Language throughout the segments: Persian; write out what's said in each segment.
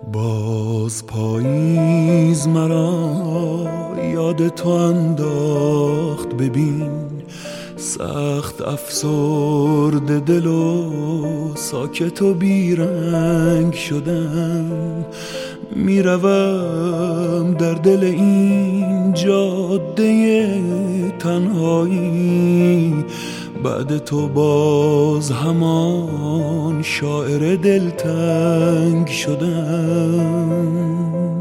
باز پاییز مرا یاد تو انداخت، ببین سخت افسرده دل و ساکت و بیرنگ شدم. میروم در دل این جاده تنهایی، بعد تو باز همان شاعر دلتنگ شدم.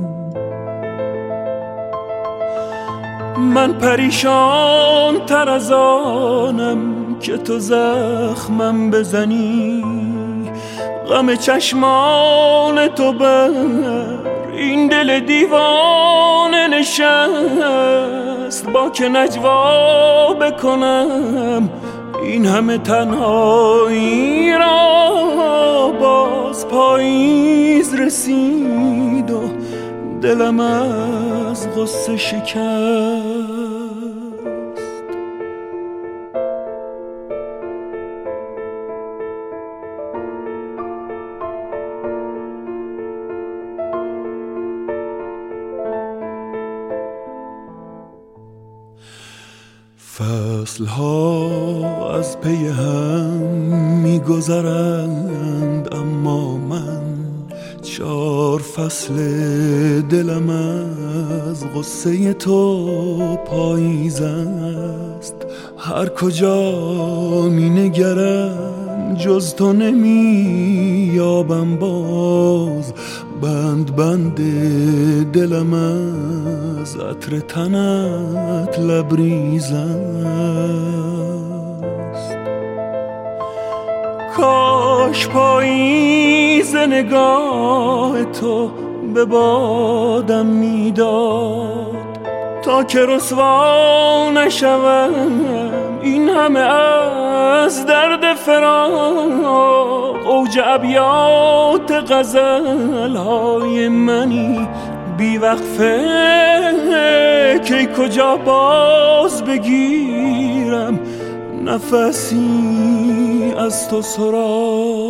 من پریشان تر از آنم که تو زخمم بزنی، غم چشمان تو بر این دل دیوانه نشست. با که نجوا بکنم این همه تنهایی را، باز پاییز رسید و دلم از غصه شکست. فصلها از پی هم می‌گذرند، اما من 4 فصل دلم از غصه تو پاییز است. هر کجا می‌نگرم جز تو نمی‌یابم باز، بند بند دلم از عطر تنت لبریز است. کاش پاییز نگاه تو به بادم میداد، تا که رسوا نشوم این همه از درد فراق. اوج ابیات غزل‌های منی بی وقفه که کجا باز بگیرم نفسی از تو سراغ.